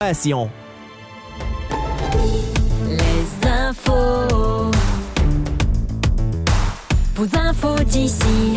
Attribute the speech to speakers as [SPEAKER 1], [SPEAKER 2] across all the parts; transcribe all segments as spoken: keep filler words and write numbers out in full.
[SPEAKER 1] Passion.
[SPEAKER 2] Les infos. Vos infos d'ici.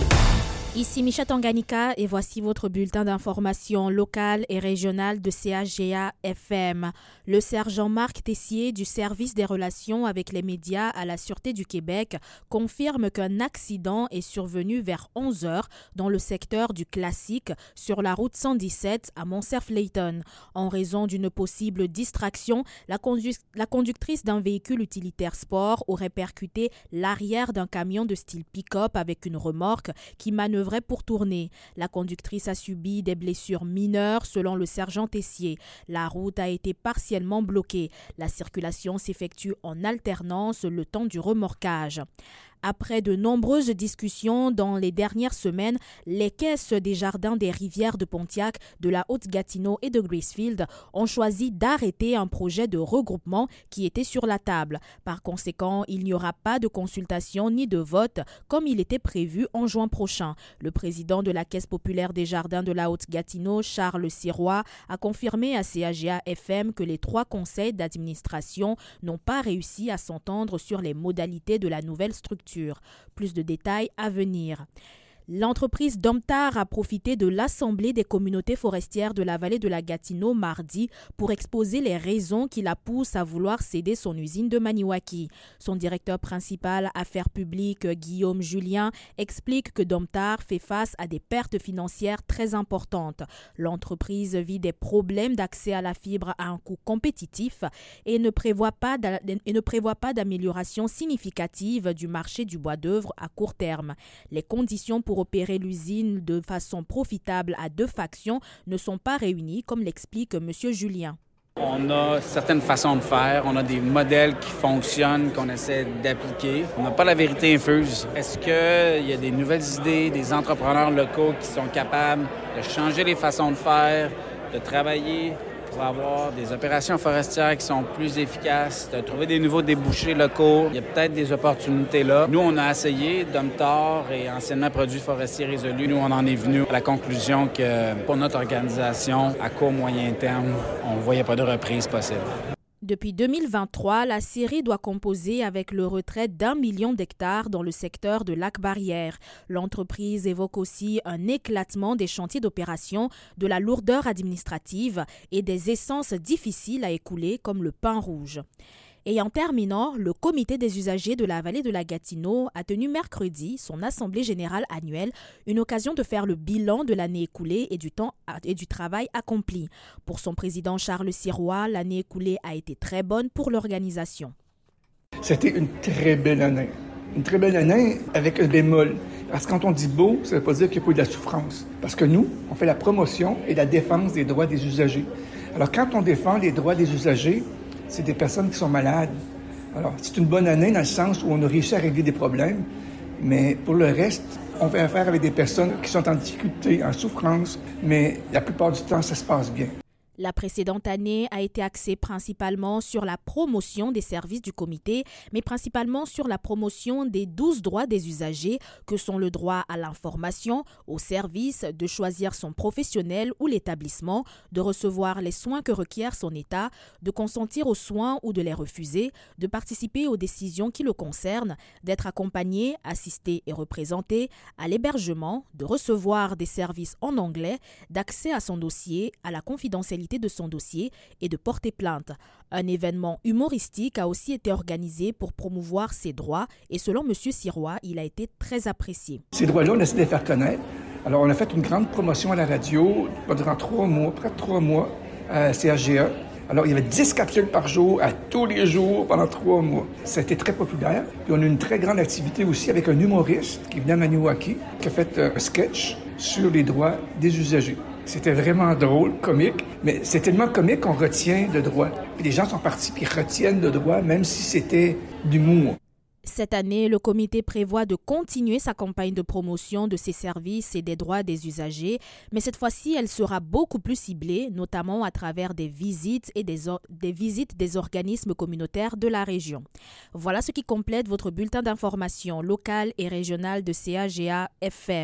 [SPEAKER 3] Ici Micha Tanganyika et voici votre bulletin d'information locale et régionale de C A G A F M. Le sergent Marc Tessier du service des relations avec les médias à la Sûreté du Québec confirme qu'un accident est survenu vers onze heures dans le secteur du Classique sur la route cent dix-sept à Montserf-Layton. En raison d'une possible distraction, la, condu- la conductrice d'un véhicule utilitaire sport aurait percuté l'arrière d'un camion de style pick-up avec une remorque qui manœuvrait pour tourner. La conductrice a subi des blessures mineures selon le sergent Tessier. La route a été partiellement bloquée. La circulation s'effectue en alternance le temps du remorquage. Après de nombreuses discussions dans les dernières semaines, les caisses des jardins des rivières de Pontiac, de la Haute-Gatineau et de Gracefield ont choisi d'arrêter un projet de regroupement qui était sur la table. Par conséquent, il n'y aura pas de consultation ni de vote comme il était prévu en juin prochain. Le président de la Caisse populaire des jardins de la Haute-Gatineau, Charles Sirois, a confirmé à C A G A F M que les trois conseils d'administration n'ont pas réussi à s'entendre sur les modalités de la nouvelle structure. Plus de détails à venir. L'entreprise Domtar a profité de l'Assemblée des communautés forestières de la vallée de la Gatineau mardi pour exposer les raisons qui la poussent à vouloir céder son usine de Maniwaki. Son directeur principal affaires publiques, Guillaume Julien, explique que Domtar fait face à des pertes financières très importantes. L'entreprise vit des problèmes d'accès à la fibre à un coût compétitif et ne prévoit pas d'a- et ne prévoit pas d'amélioration significative du marché du bois d'œuvre à court terme. Les conditions pour opérer l'usine de façon profitable à deux factions ne sont pas réunies, comme l'explique M. Julien.
[SPEAKER 4] On a certaines façons de faire, on a des modèles qui fonctionnent, qu'on essaie d'appliquer. On n'a pas la vérité infuse. Est-ce qu'il y a des nouvelles idées, des entrepreneurs locaux qui sont capables de changer les façons de faire, de travailler pour avoir des opérations forestières qui sont plus efficaces, de trouver des nouveaux débouchés locaux? Il y a peut-être des opportunités là. Nous, on a essayé, Domtar et anciennement Produits forestiers résolus. Nous, on en est venu à la conclusion que pour notre organisation, à court, moyen terme, on ne voyait pas de reprise possible.
[SPEAKER 3] Depuis deux mille vingt-trois, la Syrie doit composer avec le retrait d'un million d'hectares dans le secteur de Lac-Barrière. L'entreprise évoque aussi un éclatement des chantiers d'opération, de la lourdeur administrative et des essences difficiles à écouler comme le pain rouge. Et en terminant, le comité des usagers de la vallée de la Gatineau a tenu mercredi son assemblée générale annuelle, une occasion de faire le bilan de l'année écoulée et du temps et du travail accompli. Pour son président Charles Sirois, l'année écoulée a été très bonne pour l'organisation.
[SPEAKER 5] C'était une très belle année. Une très belle année avec un bémol. Parce que quand on dit beau, ça ne veut pas dire qu'il n'y a pas eu de la souffrance. Parce que nous, on fait la promotion et la défense des droits des usagers. Alors quand on défend les droits des usagers, c'est des personnes qui sont malades. Alors, c'est une bonne année dans le sens où on a réussi à régler des problèmes, mais pour le reste, on fait affaire avec des personnes qui sont en difficulté, en souffrance, mais la plupart du temps, ça se passe bien.
[SPEAKER 3] La précédente année a été axée principalement sur la promotion des services du comité, mais principalement sur la promotion des douze droits des usagers, que sont le droit à l'information, au service, de choisir son professionnel ou l'établissement, de recevoir les soins que requiert son état, de consentir aux soins ou de les refuser, de participer aux décisions qui le concernent, d'être accompagné, assisté et représenté, à l'hébergement, de recevoir des services en anglais, d'accès à son dossier, à la confidentialité de son dossier et de porter plainte. Un événement humoristique a aussi été organisé pour promouvoir ces droits et selon M. Sirois, il a été très apprécié.
[SPEAKER 5] Ces droits-là, on essaie de les faire connaître. Alors, on a fait une grande promotion à la radio durant trois mois, près de trois mois, à C A G A. Alors, il y avait dix capsules par jour, à tous les jours, pendant trois mois. Ça a été très populaire. Puis, on a eu une très grande activité aussi avec un humoriste qui venait à Maniwaki, qui a fait un sketch sur les droits des usagers. C'était vraiment drôle, comique, mais c'est tellement comique qu'on retient le droit. Puis les gens sont partis puis retiennent le droit, même si c'était d'humour.
[SPEAKER 3] Cette année, le comité prévoit de continuer sa campagne de promotion de ses services et des droits des usagers, mais cette fois-ci, elle sera beaucoup plus ciblée, notamment à travers des visites et des, or- des visites des organismes communautaires de la région. Voilà ce qui complète votre bulletin d'information locale et régionale de C A G A F M.